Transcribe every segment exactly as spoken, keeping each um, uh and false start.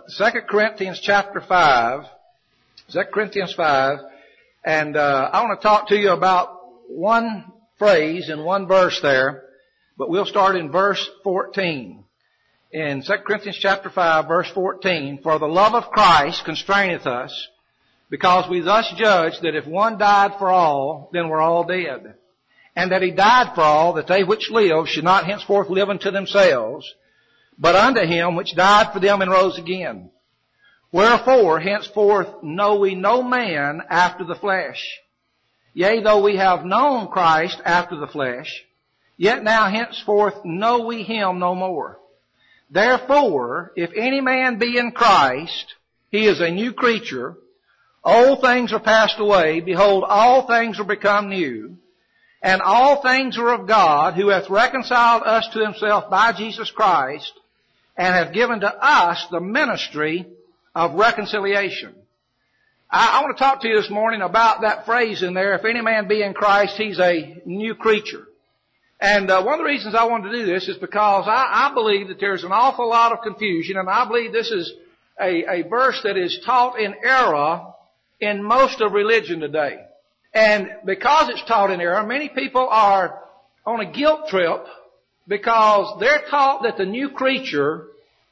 Second Corinthians chapter five. Second Corinthians five. And uh, I want to talk to you about one phrase in one verse there. But we'll start in verse fourteen. In Second Corinthians chapter five, verse fourteen. For the love of Christ constraineth us, because we thus judge that if one died for all, then we're all dead. And that he died for all, that they which live should not henceforth live unto themselves, but unto him which died for them and rose again. Wherefore, henceforth know we no man after the flesh. Yea, though we have known Christ after the flesh, yet now henceforth know we him no more. Therefore, if any man be in Christ, he is a new creature. Old things are passed away. Behold, all things are become new. And all things are of God, who hath reconciled us to himself by Jesus Christ, and hath given to us the ministry of reconciliation. I, I want to talk to you this morning about that phrase in there, if any man be in Christ, he's a new creature. And uh, one of the reasons I wanted to do this is because I, I believe that there's an awful lot of confusion, and I believe this is a, a verse that is taught in error in most of religion today. And because it's taught in error, many people are on a guilt trip because they're taught that the new creature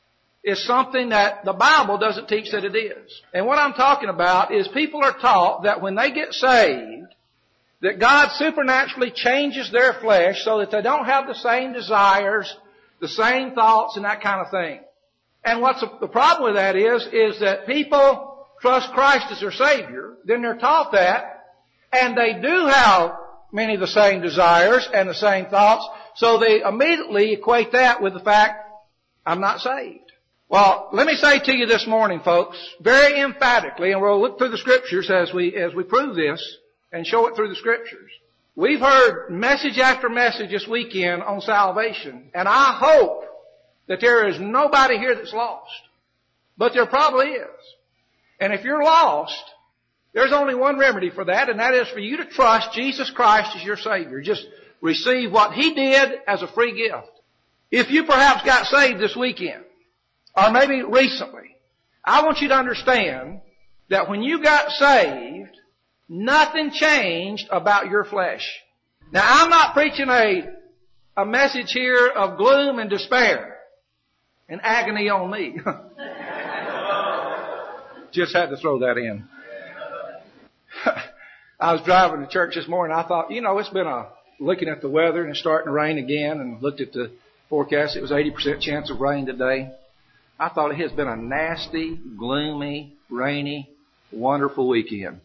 is something that the Bible doesn't teach that it is. And what I'm talking about is people are taught that when they get saved, that God supernaturally changes their flesh so that they don't have the same desires, the same thoughts, and that kind of thing. And what's the problem with that is, is that people trust Christ as their Savior, then they're taught that, and they do have many of the same desires and the same thoughts, so they immediately equate that with the fact, I'm not saved. Well, let me say to you this morning, folks, very emphatically, and we'll look through the Scriptures as we, as we prove this and show it through the Scriptures. We've heard message after message this weekend on salvation, and I hope that there is nobody here that's lost. But there probably is. And if you're lost, there's only one remedy for that, and that is for you to trust Jesus Christ as your Savior. Just receive what He did as a free gift. If you perhaps got saved this weekend, or maybe recently, I want you to understand that when you got saved, nothing changed about your flesh. Now, I'm not preaching a, a message here of gloom and despair and agony on me. Just had to throw that in. I was driving to church this morning. I thought, you know, it's been a, looking at the weather and it's starting to rain again, and looked at the forecast. It was eighty percent chance of rain today. I thought it has been a nasty, gloomy, rainy, wonderful weekend.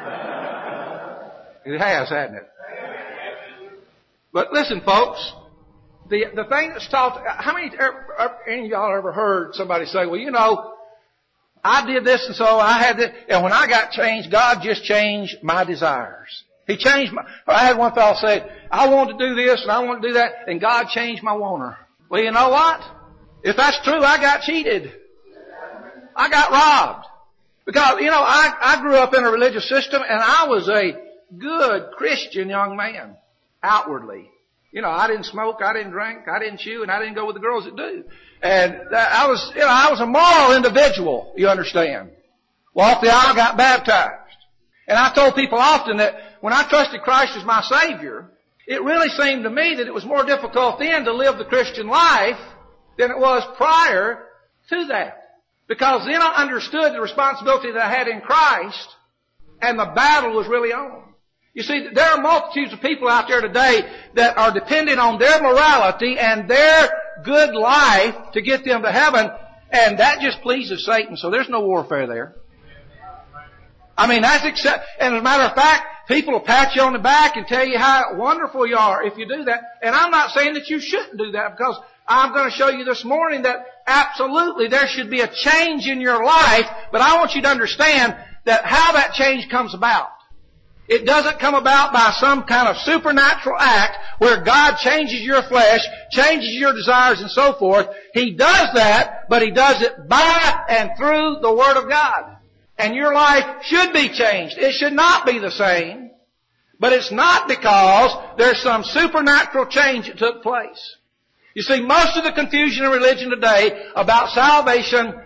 It has, hasn't it? But listen, folks, the the thing that's taught, how many, any of y'all ever heard somebody say, well, you know, I did this and so I had this, and when I got changed, God just changed my desires. He changed my, I had one fellow say, I want to do this and I want to do that, and God changed my wanter. Well, you know what? If that's true, I got cheated. I got robbed. Because, you know, I, I grew up in a religious system, and I was a good Christian young man, outwardly. You know, I didn't smoke, I didn't drink, I didn't chew, and I didn't go with the girls that do. And I was, you know, I was a moral individual, you understand. Walked the aisle, got baptized. And I told people often that when I trusted Christ as my Savior, it really seemed to me that it was more difficult then to live the Christian life than it was prior to that. Because then I understood the responsibility that I had in Christ, and the battle was really on. You see, there are multitudes of people out there today that are dependent on their morality and their good life to get them to heaven, and that just pleases Satan, so there's no warfare there. I mean, that's accept, and as a matter of fact, people will pat you on the back and tell you how wonderful you are if you do that. And I'm not saying that you shouldn't do that, because I'm going to show you this morning that absolutely there should be a change in your life, but I want you to understand that how that change comes about. It doesn't come about by some kind of supernatural act where God changes your flesh, changes your desires and so forth. He does that, but He does it by and through the Word of God. And your life should be changed. It should not be the same, but it's not because there's some supernatural change that took place. You see, most of the confusion in religion today about salvation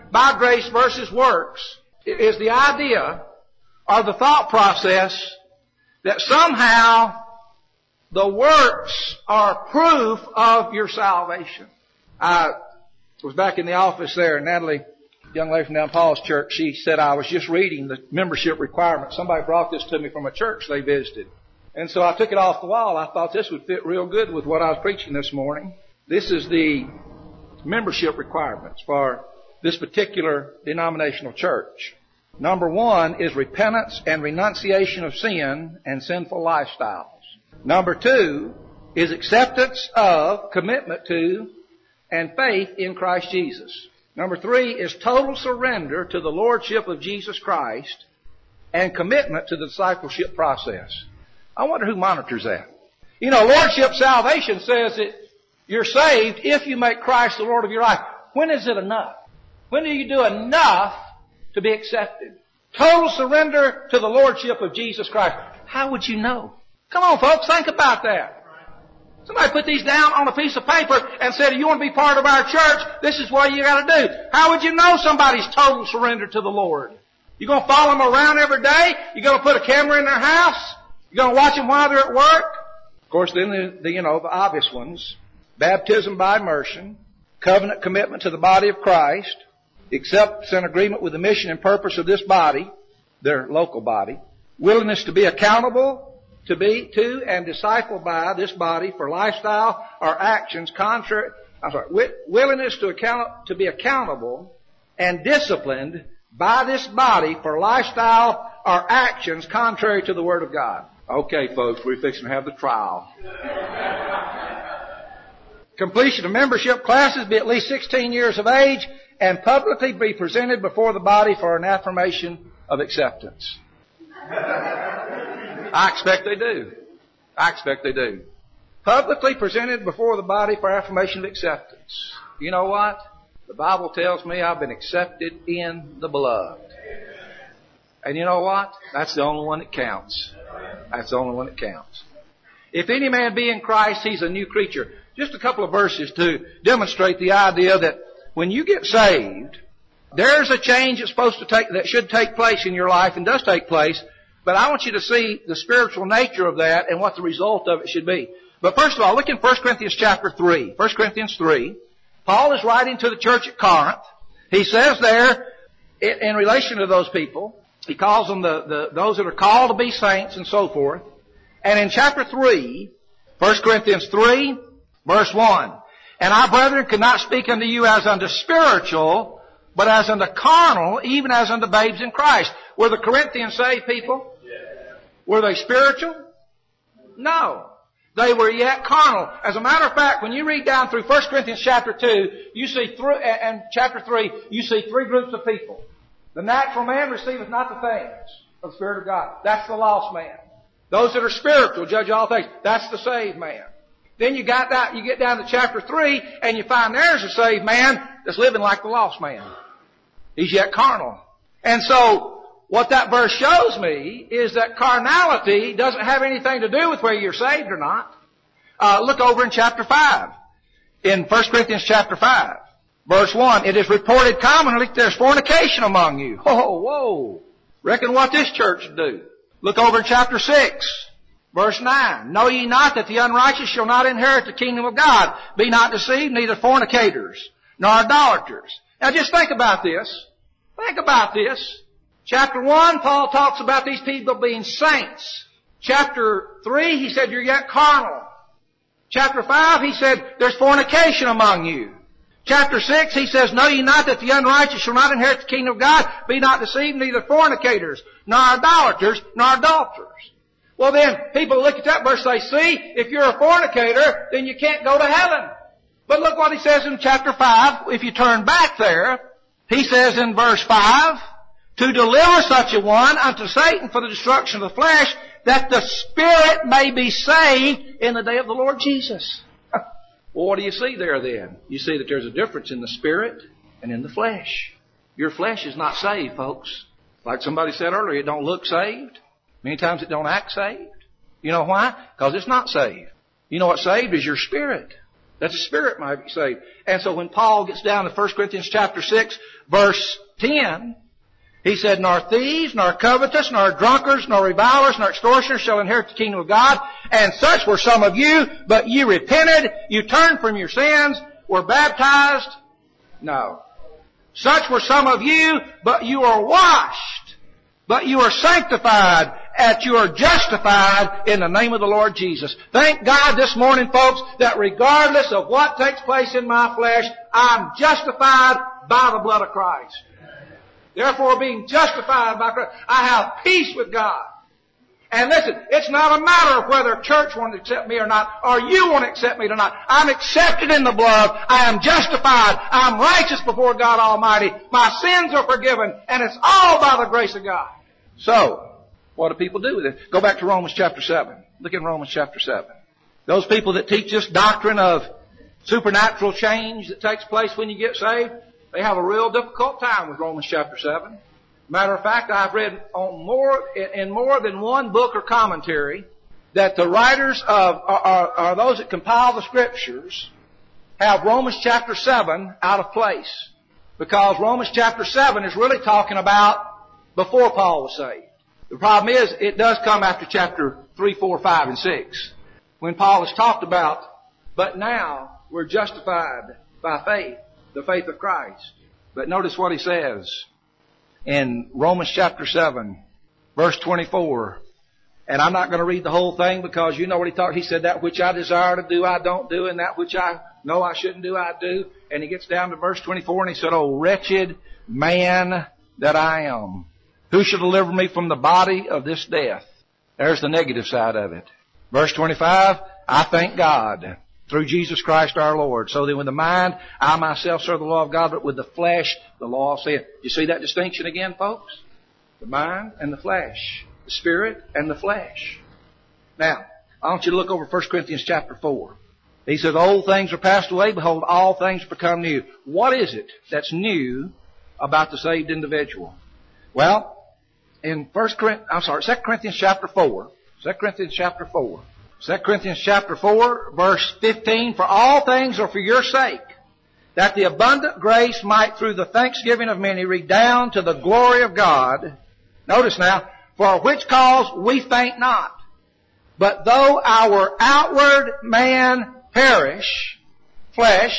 by grace versus works is the idea or the thought process that somehow the works are proof of your salvation. I was back in the office there, and Natalie, young lady from down Paul's church, she said I was just reading the membership requirements. Somebody brought this to me from a church they visited. And so I took it off the wall. I thought this would fit real good with what I was preaching this morning. This is the membership requirements for this particular denominational church. Number one is repentance and renunciation of sin and sinful lifestyles. Number two is acceptance of, commitment to, and faith in Christ Jesus. Number three is total surrender to the Lordship of Jesus Christ and commitment to the discipleship process. I wonder who monitors that. You know, Lordship salvation says that you're saved if you make Christ the Lord of your life. When is it enough? When do you do enough to be accepted? Total surrender to the Lordship of Jesus Christ. How would you know? Come on, folks, think about that. Somebody put these down on a piece of paper and said, if you want to be part of our church, this is what you got to do. How would you know somebody's total surrender to the Lord? You're going to follow them around every day? You're going to put a camera in their house? You're going to watch them while they're at work? Of course, then the, the you know, the obvious ones. Baptism by immersion, covenant commitment to the body of Christ, acceptance and agreement with the mission and purpose of this body, their local body, willingness to be accountable to be to and discipled by this body for lifestyle or actions contrary, I'm sorry, willingness to account to be accountable and disciplined by this body for lifestyle or actions contrary to the Word of God. Okay, folks, we're fixing to have the trial. Completion of membership classes, be at least sixteen years of age, and publicly be presented before the body for an affirmation of acceptance. I expect they do. I expect they do. Publicly presented before the body for affirmation of acceptance. You know what? The Bible tells me I've been accepted in the beloved. And you know what? That's the only one that counts. That's the only one that counts. If any man be in Christ, he's a new creature. Just a couple of verses to demonstrate the idea that when you get saved, there's a change that's supposed to take, that should take place in your life and does take place. But I want you to see the spiritual nature of that and what the result of it should be. But first of all, look in First Corinthians chapter three. First Corinthians three. Paul is writing to the church at Corinth. He says there, in relation to those people, he calls them the, the those that are called to be saints and so forth. And in chapter three, First Corinthians three, verse one, and I, brethren, could not speak unto you as unto spiritual, but as unto carnal, even as unto babes in Christ. Were the Corinthians saved people? Were they spiritual? No. They were yet carnal. As a matter of fact, when you read down through First Corinthians chapter two, you see through, and chapter three, you see three groups of people. The natural man receiveth not the things of the Spirit of God. That's the lost man. Those that are spiritual judge all things. That's the saved man. Then you got that, you get down to chapter three, and you find there's a saved man that's living like the lost man. He's yet carnal. And so, what that verse shows me is that carnality doesn't have anything to do with whether you're saved or not. Uh, look over in chapter five. In First Corinthians chapter five. Verse one. It is reported commonly that there's fornication among you. Whoa, whoa. Reckon what this church would do. Look over in chapter six. Verse nine. Know ye not that the unrighteous shall not inherit the kingdom of God? Be not deceived, neither fornicators, nor idolaters. Now just think about this. Think about this. Chapter one, Paul talks about these people being saints. Chapter three, he said you're yet carnal. Chapter five, he said there's fornication among you. Chapter six, he says, know ye not that the unrighteous shall not inherit the kingdom of God? Be not deceived, neither fornicators, nor idolaters, nor adulterers. Well then, people look at that verse and say, see, if you're a fornicator, then you can't go to heaven. But look what he says in chapter five. If you turn back there, he says in verse five, to deliver such a one unto Satan for the destruction of the flesh, that the spirit may be saved in the day of the Lord Jesus. Well, what do you see there then? You see that there's a difference in the spirit and in the flesh. Your flesh is not saved, folks. Like somebody said earlier, it don't look saved. Many times it don't act saved. You know why? Because it's not saved. You know what's saved is your spirit. that the Spirit might be saved. And so when Paul gets down to First Corinthians chapter six, verse ten, he said, nor thieves, nor covetous, nor drunkards, nor revilers, nor extortioners shall inherit the kingdom of God. And such were some of you, but you repented, you turned from your sins, were baptized. No. Such were some of you, but you are washed, but you are sanctified, and you are justified in the name of the Lord Jesus. Thank God this morning, folks, that regardless of what takes place in my flesh, I'm justified by the blood of Christ. Therefore, being justified by Christ, I have peace with God. And listen, it's not a matter of whether church wants to accept me or not, or you want to accept me or not. I'm accepted in the blood. I am justified. I'm righteous before God Almighty. My sins are forgiven, and it's all by the grace of God. So, what do people do with it? Go back to Romans chapter seven. Look in Romans chapter seven. Those people that teach this doctrine of supernatural change that takes place when you get saved, they have a real difficult time with Romans chapter seven. Matter of fact, I've read on more, in more than one book or commentary that the writers of, are, are those that compile the Scriptures have Romans chapter seven out of place. Because Romans chapter seven is really talking about before Paul was saved. The problem is, it does come after chapter three, four, five, and six. When Paul has talked about, but now we're justified by faith, the faith of Christ. But notice what he says in Romans chapter seven, verse twenty-four. And I'm not going to read the whole thing because you know what he talked. He said, that which I desire to do, I don't do, and that which I know I shouldn't do, I do. And he gets down to verse twenty-four and he said, oh, wretched man that I am, who shall deliver me from the body of this death? There's the negative side of it. Verse twenty-five, I thank God through Jesus Christ our Lord. So that with the mind, I myself serve the law of God, but with the flesh, the law of sin. You see that distinction again, folks? The mind and the flesh. The spirit and the flesh. Now, I want you to look over First Corinthians chapter four. He says, old things are passed away, behold, all things become new. What is it that's new about the saved individual? Well, in First Corinthians, I'm sorry, Second Corinthians chapter four. Second Corinthians chapter four. Second Corinthians chapter four, verse fifteen, for all things are for your sake, that the abundant grace might through the thanksgiving of many redound to the glory of God. Notice now, for which cause we faint not. But though our outward man perish, flesh,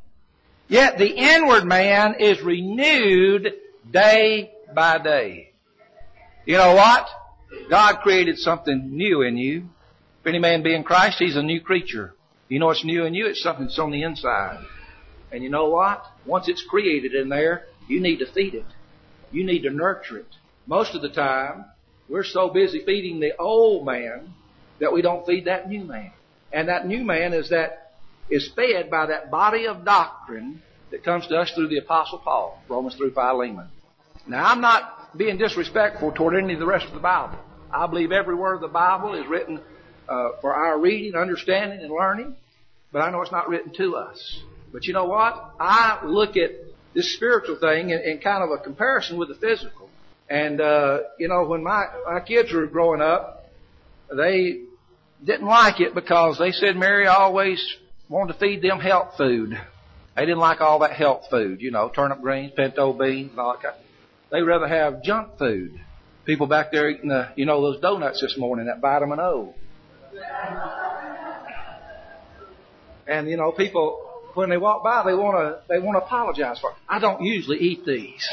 yet the inward man is renewed day by day. You know what? God created something new in you. If any man be in Christ, he's a new creature. You know what's new in you? It's something that's on the inside. And you know what? Once it's created in there, you need to feed it. You need to nurture it. Most of the time, we're so busy feeding the old man that we don't feed that new man. And that new man is that is fed by that body of doctrine that comes to us through the Apostle Paul, Romans through Philemon. Now, I'm not being disrespectful toward any of the rest of the Bible. I believe every word of the Bible is written uh, for our reading, understanding, and learning. But I know it's not written to us. But you know what? I look at this spiritual thing in, in kind of a comparison with the physical. And, uh, you know, when my, my kids were growing up, they didn't like it because they said Mary always wanted to feed them health food. They didn't like all that health food, you know, turnip greens, pinto beans, and all that kind of. They'd rather have junk food. People back there eating the, you know, those donuts this morning, that vitamin O. And, you know, people, when they walk by, they want to, they want to apologize for it. I don't usually eat these.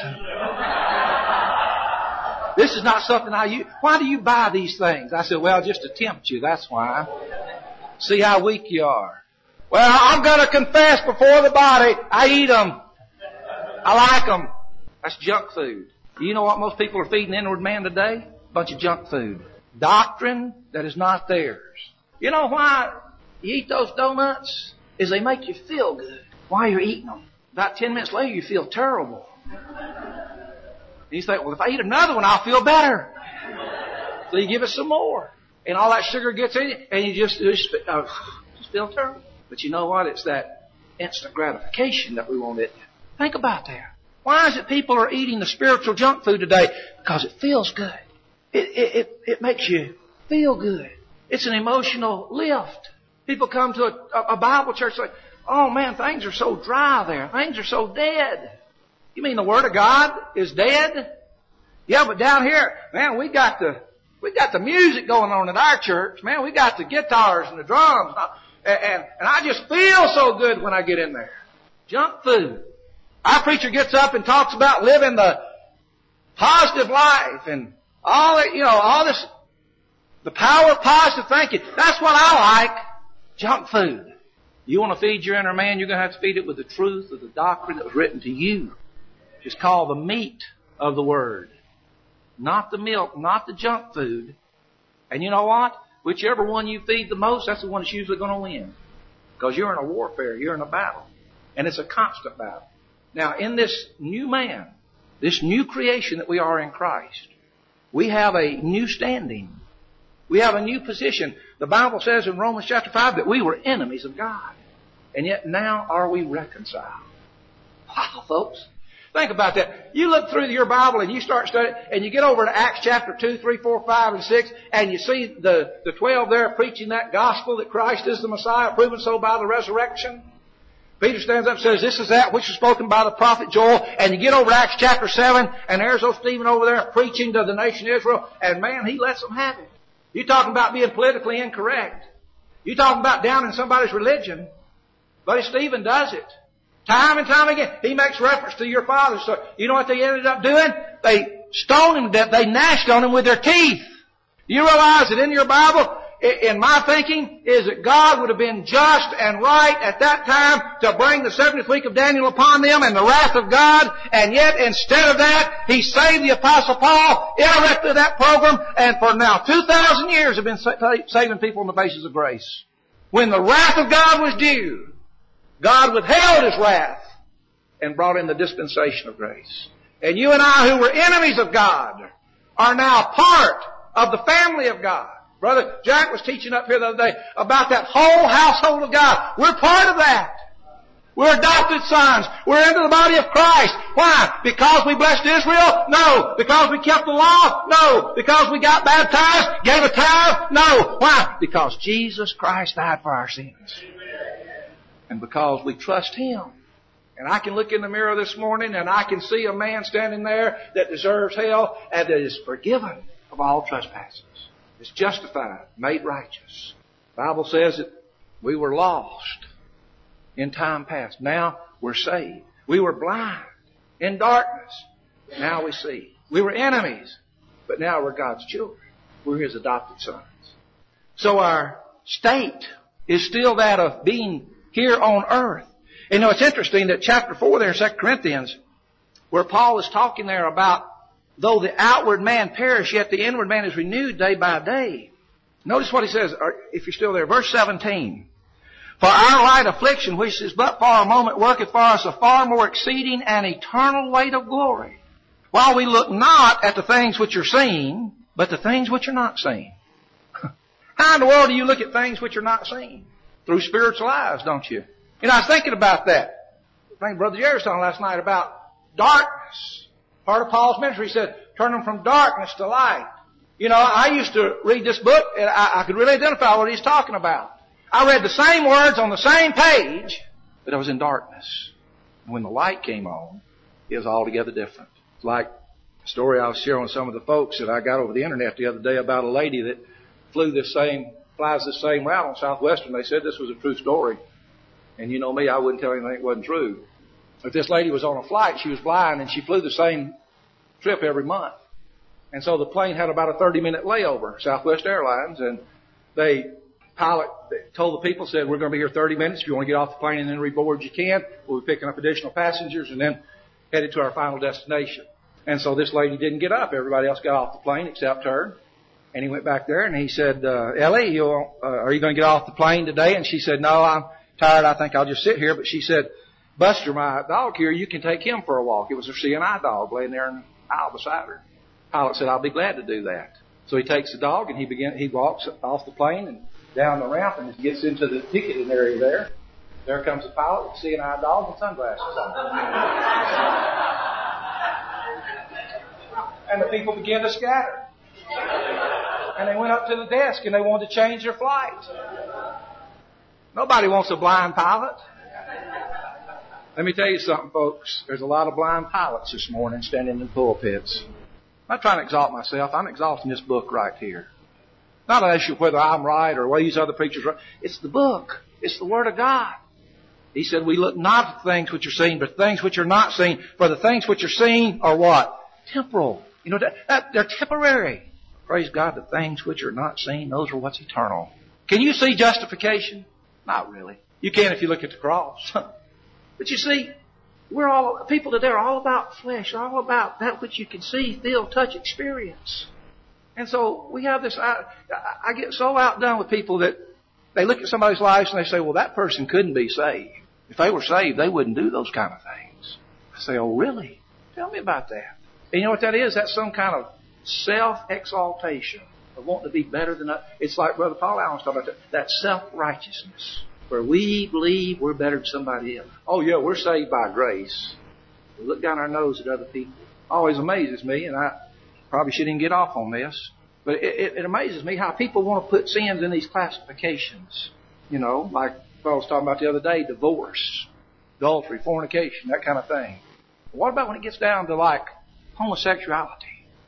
This is not something I use. Why do you buy these things? I said, well, just to tempt you, that's why. See how weak you are. Well, I'm going to confess before the body, I eat them. I like them. That's junk food. You know what most people are feeding the inward man today? A bunch of junk food. Doctrine that is not theirs. You know why you eat those donuts? Is they make you feel good while you're eating them. About ten minutes later, you feel terrible. And you think, well, if I eat another one, I'll feel better. So you give it some more. And all that sugar gets in you, and you just, just, uh, just feel terrible. But you know what? It's that instant gratification that we want it. Think about that. Why is it people are eating the spiritual junk food today? Because it feels good. It, it, it, it makes you feel good. It's an emotional lift. People come to a, a Bible church like, oh man, things are so dry there. Things are so dead. You mean the Word of God is dead? Yeah, but down here, man, we got the, we got the music going on at our church. Man, we got the guitars and the drums. And, and, and I just feel so good when I get in there. Junk food. Our preacher gets up and talks about living the positive life and all that, you know, all this, the power of positive thinking. That's what I like. Junk food. You want to feed your inner man, you're going to have to feed it with the truth of the doctrine that was written to you. It's called the meat of the Word. Not the milk, not the junk food. And you know what? Whichever one you feed the most, that's the one that's usually going to win. Because you're in a warfare, you're in a battle. And it's a constant battle. Now, in this new man, this new creation that we are in Christ, we have a new standing. We have a new position. The Bible says in Romans chapter five that we were enemies of God. And yet now are we reconciled. Wow, folks. Think about that. You look through your Bible and you start studying, and you get over to Acts chapter two, three, four, five, and six, and you see the, the twelve there preaching that gospel that Christ is the Messiah, proven so by the resurrection. Peter stands up and says, this is that which was spoken by the prophet Joel. And you get over to Acts chapter seven, and there's old Stephen over there preaching to the nation of Israel, and man, he lets them have it. You're talking about being politically incorrect. You're talking about downing somebody's religion. Buddy Stephen does it. Time and time again. He makes reference to your father. So you know what they ended up doing? They stoned him to death. They gnashed on him with their teeth. You realize that in your Bible, in my thinking, is that God would have been just and right at that time to bring the seventieth week of Daniel upon them and the wrath of God. And yet, instead of that, He saved the Apostle Paul, interrupted that program, and for now two thousand years have been saving people on the basis of grace. When the wrath of God was due, God withheld His wrath and brought in the dispensation of grace. And you and I, who were enemies of God, are now part of the family of God. Brother Jack was teaching up here the other day about that whole household of God. We're part of that. We're adopted sons. We're into the body of Christ. Why? Because we blessed Israel? No. Because we kept the law? No. Because we got baptized? Gave a tithe? No. Why? Because Jesus Christ died for our sins. And because we trust Him. And I can look in the mirror this morning and I can see a man standing there that deserves hell and that is forgiven of all trespasses. Is justified, made righteous. The Bible says that we were lost in time past. Now we're saved. We were blind in darkness. Now we see. We were enemies, but now we're God's children. We're His adopted sons. So our state is still that of being here on earth. And you know, it's interesting that chapter four there in Second Corinthians, where Paul is talking there about though the outward man perish, yet the inward man is renewed day by day. Notice what he says, if you're still there. Verse seventeen. For our light affliction, which is but for a moment, worketh for us a far more exceeding and eternal weight of glory. While we look not at the things which are seen, but the things which are not seen. How in the world do you look at things which are not seen? Through spiritual eyes, don't you? You know, I was thinking about that. I think Brother Jerry was talking last night about darkness. Part of Paul's ministry, he said, turn them from darkness to light. You know, I used to read this book, and I, I could really identify what he's talking about. I read the same words on the same page, but I was in darkness. When the light came on, it was altogether different. It's like a story I was sharing with some of the folks that I got over the internet the other day about a lady that flew this same, flies this same route on Southwestern. They said this was a true story. And you know me, I wouldn't tell anything that wasn't true. But this lady was on a flight, she was blind, and she flew the same trip every month. And so the plane had about a thirty minute layover, Southwest Airlines, and they, pilot told the people, said, we're going to be here thirty minutes. If you want to get off the plane and then reboard, you can. We'll be picking up additional passengers and then headed to our final destination. And so this lady didn't get up. Everybody else got off the plane except her. And he went back there and he said, uh, Ellie, you, uh, are you going to get off the plane today? And she said, no, I'm tired. I think I'll just sit here. But she said, Buster, my dog here, you can take him for a walk. It was her C N I dog laying there in the aisle beside her. Pilot said, I'll be glad to do that. So he takes the dog and he begin, he walks off the plane and down the ramp and gets into the ticketing area there. There comes the pilot with C N I dog and sunglasses on. And the people began to scatter. And they went up to the desk and they wanted to change their flight. Nobody wants a blind pilot. Let me tell you something, folks. There's a lot of blind pilots this morning standing in pulpits. I'm not trying to exalt myself. I'm exalting this book right here. Not an issue of whether I'm right or whether these other preachers are right. It's the book. It's the Word of God. He said, we look not at things which are seen, but things which are not seen. For the things which are seen are what? Temporal. You know, that, that, they're temporary. Praise God, the things which are not seen, those are what's eternal. Can you see justification? Not really. You can if you look at the cross. But you see, we're all, people today are all about flesh, all about that which you can see, feel, touch, experience. And so we have this, I, I get so outdone with people that they look at somebody's life and they say, well, that person couldn't be saved. If they were saved, they wouldn't do those kind of things. I say, oh, really? Tell me about that. And you know what that is? That's some kind of self-exaltation of wanting to be better than others. It's like Brother Paul Allen's talking about that, that self-righteousness, where we believe we're better than somebody else. Oh, yeah, we're saved by grace. We look down our nose at other people. Always amazes me, and I probably shouldn't even get off on this, but it, it, it amazes me how people want to put sins in these classifications. You know, like I was talking about the other day, divorce, adultery, fornication, that kind of thing. What about when it gets down to like homosexuality?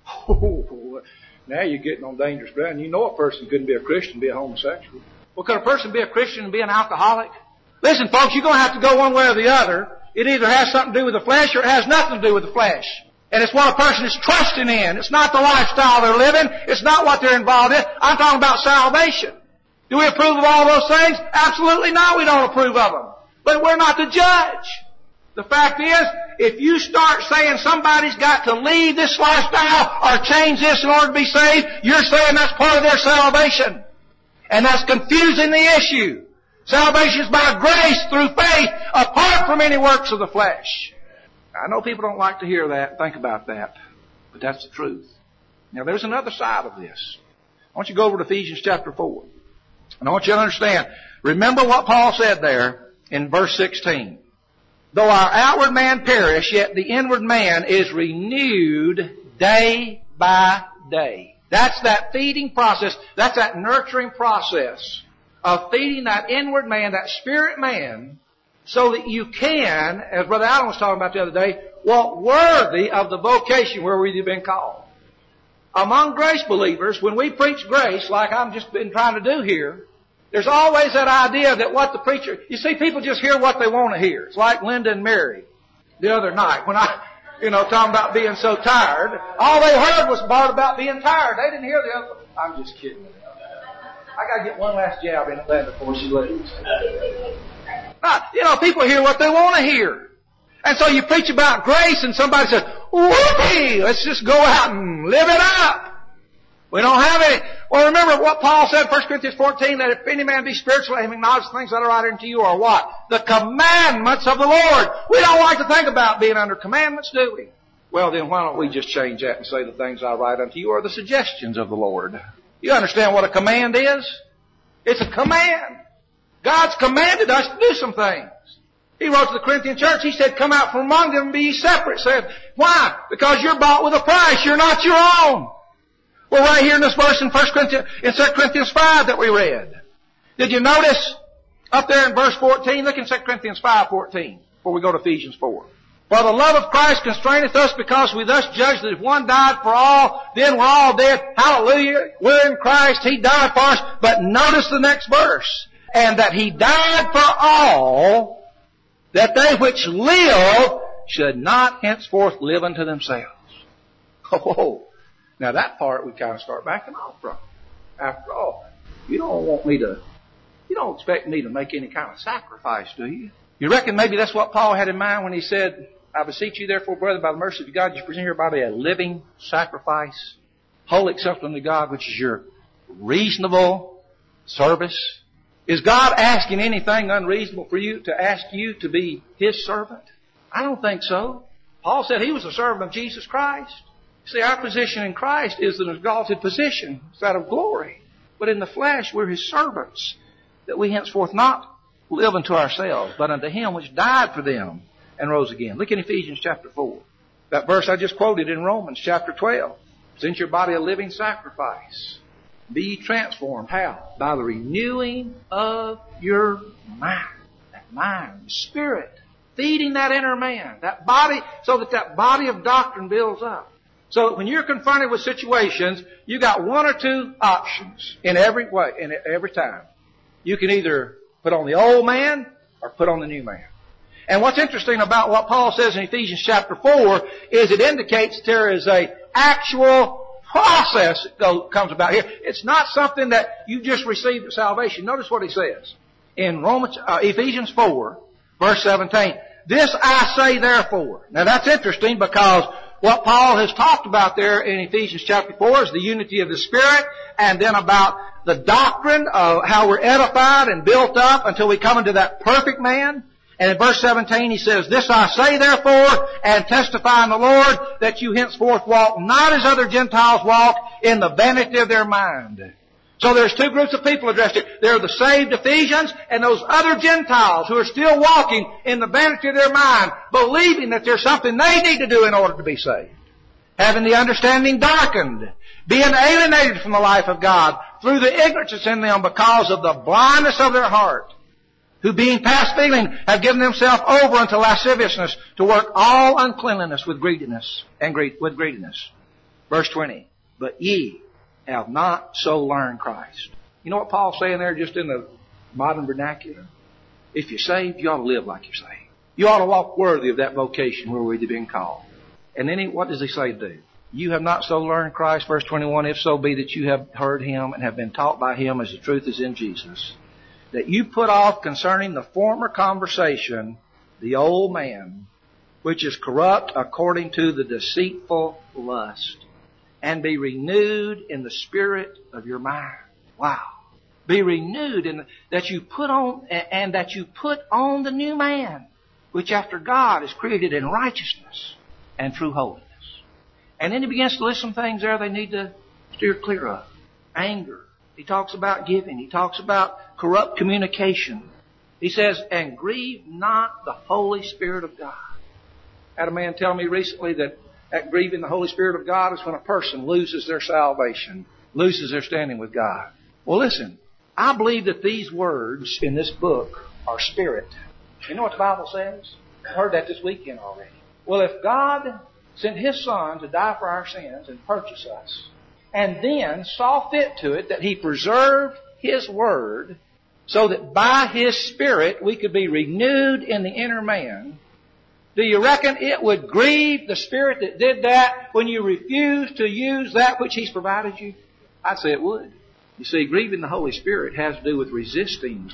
Oh, now you're getting on dangerous ground. You know a person couldn't be a Christian and be a homosexual. Well, could a person be a Christian and be an alcoholic? Listen, folks, you're going to have to go one way or the other. It either has something to do with the flesh or it has nothing to do with the flesh. And it's what a person is trusting in. It's not the lifestyle they're living. It's not what they're involved in. I'm talking about salvation. Do we approve of all those things? Absolutely not. We don't approve of them. But we're not the judge. The fact is, if you start saying somebody's got to leave this lifestyle or change this in order to be saved, you're saying that's part of their salvation. And that's confusing the issue. Salvation is by grace through faith, apart from any works of the flesh. I know people don't like to hear that, think about that, but that's the truth. Now there's another side of this. I want you to go over to Ephesians chapter four. And I want you to understand, remember what Paul said there in verse sixteen. Though our outward man perish, yet the inward man is renewed day by day. That's that feeding process. That's that nurturing process of feeding that inward man, that spirit man, so that you can, as Brother Allen was talking about the other day, walk worthy of the vocation where we've been called. Among grace believers, when we preach grace, like I've just been trying to do here, there's always that idea that what the preacher, you see, people just hear what they want to hear. It's like Linda and Mary the other night when I, you know, talking about being so tired. All they heard was part about being tired. They didn't hear the other. I'm just kidding. I got to get one last jab in Atlanta before she leaves. Now, you know, people hear what they want to hear. And so you preach about grace and somebody says, whoopee, let's just go out and live it up. We don't have any. Well, remember what Paul said in First Corinthians fourteen, that if any man be spiritual, he acknowledge the things that are right unto you are what? The commandments of the Lord. We don't like to think about being under commandments, do we? Well, then why don't we just change that and say the things I write unto you are the suggestions of the Lord? You understand what a command is? It's a command. God's commanded us to do some things. He wrote to the Corinthian church, he said, come out from among them and be ye separate. He said, why? Because you're bought with a price. You're not your own. Well, right here in this verse in First Corinthians, in Second Corinthians five that we read. Did you notice up there in verse fourteen? Look in Second Corinthians five fourteen before we go to Ephesians four. For the love of Christ constraineth us, because we thus judge that if one died for all, then we're all dead. Hallelujah. We're in Christ. He died for us. But notice the next verse. And that He died for all, that they which live should not henceforth live unto themselves. Oh, now that part we kind of start backing off from. After all, you don't want me to, you don't expect me to make any kind of sacrifice, do you? You reckon maybe that's what Paul had in mind when he said, I beseech you therefore, brethren, by the mercy of God, you present your body a living sacrifice, wholly acceptable unto God, which is your reasonable service. Is God asking anything unreasonable for you to ask you to be His servant? I don't think so. Paul said he was a servant of Jesus Christ. See, our position in Christ is an exalted position. It's that of glory. But in the flesh, we're His servants, that we henceforth not live unto ourselves, but unto Him which died for them and rose again. Look in Ephesians chapter four. That verse I just quoted in Romans chapter twelve. Present your body a living sacrifice. Be ye transformed. How? By the renewing of your mind. That mind, spirit. Feeding that inner man, that body, so that that body of doctrine builds up. So when you're confronted with situations, you got one or two options in every way, in every time. You can either put on the old man or put on the new man. And what's interesting about what Paul says in Ephesians chapter four is it indicates that there is a actual process that goes, comes about here. It's not something that you just received at salvation. Notice what he says in Romans, uh, Ephesians four, verse seventeen. This I say therefore. Now that's interesting because what Paul has talked about there in Ephesians chapter four is the unity of the Spirit, and then about the doctrine of how we're edified and built up until we come into that perfect man. And in verse seventeen he says, This I say therefore, and testify in the Lord, that you henceforth walk not as other Gentiles walk, in the vanity of their mind. So there's two groups of people addressed here. There are the saved Ephesians and those other Gentiles who are still walking in the vanity of their mind, believing that there's something they need to do in order to be saved. Having the understanding darkened, being alienated from the life of God through the ignorance that's in them because of the blindness of their heart, who being past feeling have given themselves over unto lasciviousness to work all uncleanliness with greediness and greed, with greediness. Verse twenty. But ye have not so learned Christ. You know what Paul's saying there just in the modern vernacular? If you're saved, you ought to live like you're saved. You ought to walk worthy of that vocation where we've been called. And then he, what does he say to do? You have not so learned Christ, verse twenty-one, if so be that you have heard Him and have been taught by Him as the truth is in Jesus, that you put off concerning the former conversation the old man, which is corrupt according to the deceitful lust, and be renewed in the spirit of your mind. Wow. Be renewed in the, that you put on, and that you put on the new man, which after God is created in righteousness and true holiness. And then he begins to list some things there they need to steer clear of. Anger. He talks about giving. He talks about corrupt communication. He says, and grieve not the Holy Spirit of God. I had a man tell me recently that that grieving the Holy Spirit of God is when a person loses their salvation, loses their standing with God. Well, listen, I believe that these words in this book are spirit. You know what the Bible says? I heard that this weekend already. Well, if God sent His Son to die for our sins and purchase us, and then saw fit to it that He preserved His Word so that by His Spirit we could be renewed in the inner man, do you reckon it would grieve the Spirit that did that when you refuse to use that which He's provided you? I'd say it would. You see, grieving the Holy Spirit has to do with resisting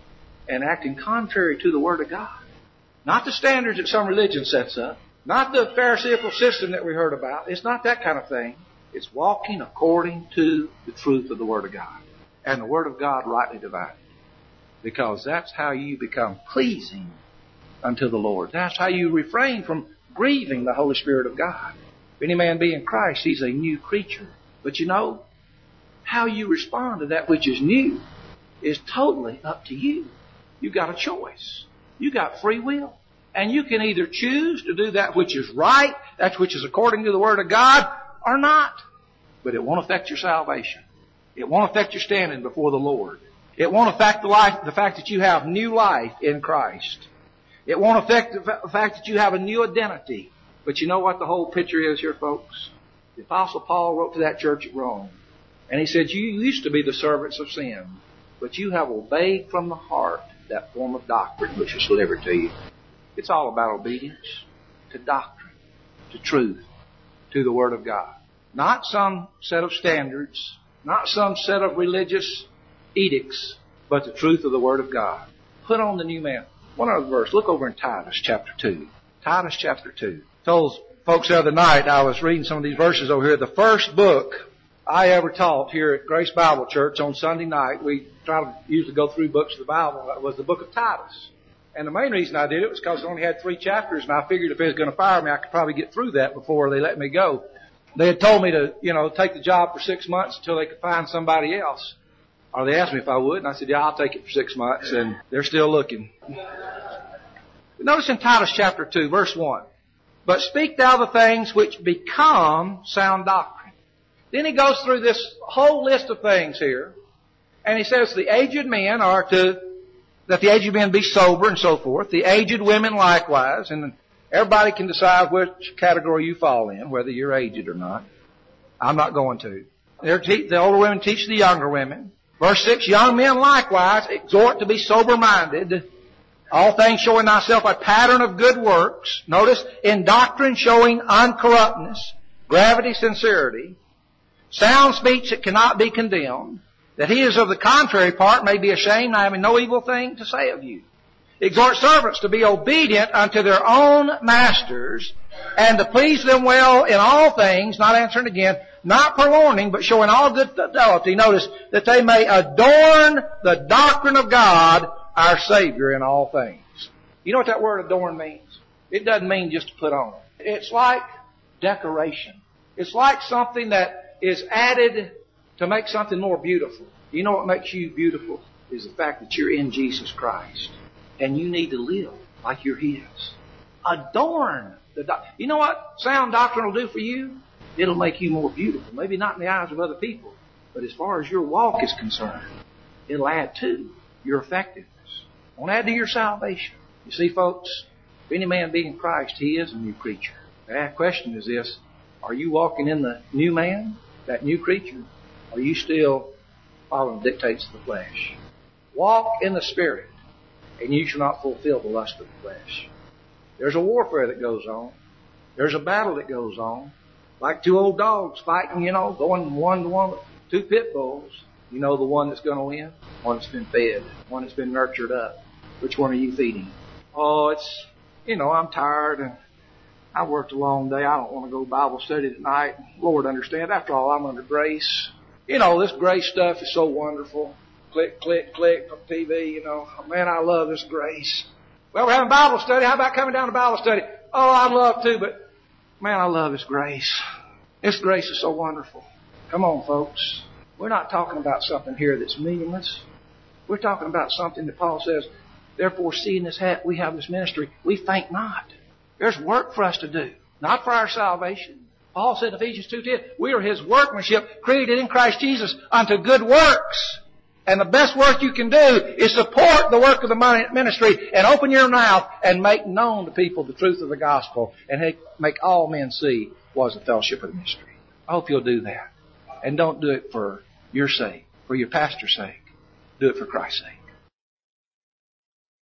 and acting contrary to the Word of God. Not the standards that some religion sets up. Not the Pharisaical system that we heard about. It's not that kind of thing. It's walking according to the truth of the Word of God. And the Word of God rightly divided. Because that's how you become pleasing unto the Lord. That's how you refrain from grieving the Holy Spirit of God. If any man be in Christ, he's a new creature. But you know, how you respond to that which is new is totally up to you. You've got a choice. You've got free will. And you can either choose to do that which is right, that which is according to the Word of God, or not. But it won't affect your salvation. It won't affect your standing before the Lord. It won't affect the life, the fact that you have new life in Christ. It won't affect the fact that you have a new identity. But you know what the whole picture is here, folks? The Apostle Paul wrote to that church at Rome. And he said, you used to be the servants of sin, but you have obeyed from the heart that form of doctrine which was delivered to you. It's all about obedience to doctrine, to truth, to the Word of God. Not some set of standards, not some set of religious edicts, but the truth of the Word of God. Put on the new man. One other verse. Look over in Titus chapter two. Titus chapter two. Told folks the other night, I was reading some of these verses over here. The first book I ever taught here at Grace Bible Church on Sunday night, we try to usually go through books of the Bible, was the book of Titus. And the main reason I did it was because it only had three chapters, and I figured if they was going to fire me, I could probably get through that before they let me go. They had told me to, you know, take the job for six months until they could find somebody else. Or they asked me if I would, and I said, yeah, I'll take it for six months, and they're still looking. Notice in Titus chapter two, verse one, but speak thou the things which become sound doctrine. Then he goes through this whole list of things here, and he says the aged men are to that the aged men be sober and so forth. The aged women likewise. And everybody can decide which category you fall in, whether you're aged or not. I'm not going to. They're te- the older women teach the younger women. Verse six, young men likewise exhort to be sober-minded. All things showing thyself a pattern of good works. Notice, in doctrine showing uncorruptness, gravity, sincerity, sound speech that cannot be condemned, that he is of the contrary part may be ashamed, I having no evil thing to say of you. Exhort servants to be obedient unto their own masters, and to please them well in all things, not answering again, not purloining, but showing all good fidelity. Notice, that they may adorn the doctrine of God, our Savior, in all things. You know what that word adorn means? It doesn't mean just to put on. It's like decoration. It's like something that is added to make something more beautiful. You know what makes you beautiful? Is the fact that you're in Jesus Christ. And you need to live like you're His. Adorn the doctrine. You know what sound doctrine will do for you? It'll make you more beautiful. Maybe not in the eyes of other people, but as far as your walk is concerned, it'll add to your effectiveness. Won't add to your salvation. You see, folks, if any man be in Christ, he is a new creature. The question is this: are you walking in the new man, that new creature? Or are you still following the dictates of the flesh? Walk in the Spirit, and you shall not fulfill the lust of the flesh. There's a warfare that goes on. There's a battle that goes on. Like two old dogs fighting, you know, going one to one with two pit bulls. You know the one that's going to win? One that's been fed. One that's been nurtured up. Which one are you feeding? Oh, it's, you know, I'm tired and I worked a long day. I don't want to go Bible study tonight. Lord, understand. After all, I'm under grace. You know, this grace stuff is so wonderful. Click, click, click on T V, you know. Man, I love this grace. Well, we're having Bible study. How about coming down to Bible study? Oh, I'd love to, but man, I love this grace. This grace is so wonderful. Come on, folks. We're not talking about something here that's meaningless. We're talking about something that Paul says, therefore, seeing this hat, we have this ministry, we faint not. There's work for us to do, not for our salvation. Paul said in Ephesians two ten, we are His workmanship, created in Christ Jesus unto good works. And the best work you can do is support the work of the ministry and open your mouth and make known to people the truth of the gospel and make all men see what is the fellowship of the mystery. I hope you'll do that. And don't do it for your sake, for your pastor's sake. Do it for Christ's sake.